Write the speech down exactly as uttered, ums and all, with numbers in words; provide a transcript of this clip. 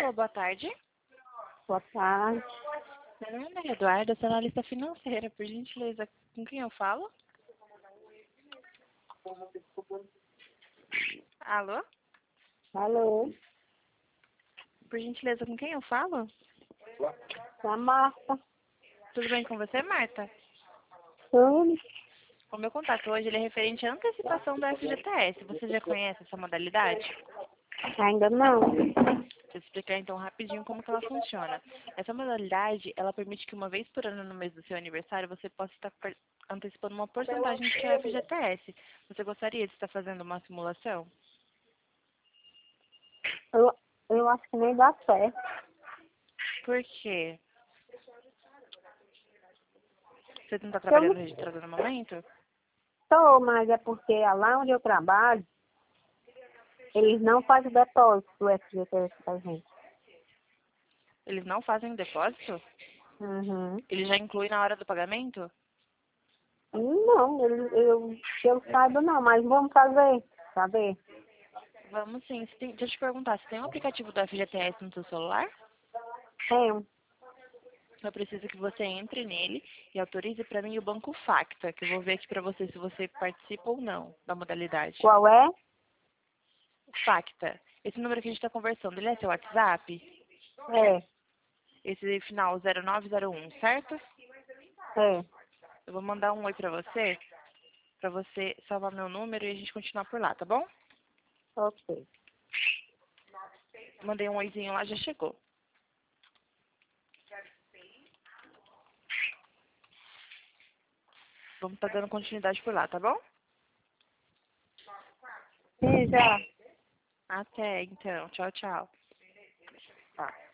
Alô, boa tarde. Boa tarde. Meu nome é Eduardo, eu sou analista financeira. Por gentileza, com quem eu falo? Alô? Alô? Por gentileza, com quem eu falo? É a Marta. Tudo bem com você, Marta? Tudo? O meu contato hoje ele é referente à antecipação do F G T S. Você já conhece essa modalidade? Ainda não. Vou explicar então rapidinho como que ela funciona. Essa modalidade, ela permite que uma vez por ano, no mês do seu aniversário, você possa estar per- antecipando uma porcentagem do seu F G T S. Você gostaria de estar fazendo uma simulação? Eu, eu acho que nem dá certo. Por quê? Você não está Eu não trabalhando registrado no momento? estou, mas é porque lá onde eu trabalho, eles não fazem depósito do F G T S pra gente. Eles não fazem depósito? Uhum. Ele já inclui na hora do pagamento? Não, eu, eu, que eu saiba não, mas vamos fazer, saber? Vamos sim. Você tem- deixa eu te perguntar, você tem um aplicativo do F G T S no seu celular? Tenho. Eu preciso que você entre nele e autorize para mim o banco Facta, que eu vou ver aqui para você se você participa ou não da modalidade. Qual é? Facta. Esse número que a gente está conversando, ele é seu WhatsApp? É, Esse final zero nove zero um, certo? é. Eu vou mandar um oi para você, para você salvar meu número e a gente continuar por lá, tá bom? Ok. Mandei um oizinho lá, já chegou. Vamos estar dando continuidade por lá, tá bom? Sim, já. Até então. Tchau, tchau. Tá.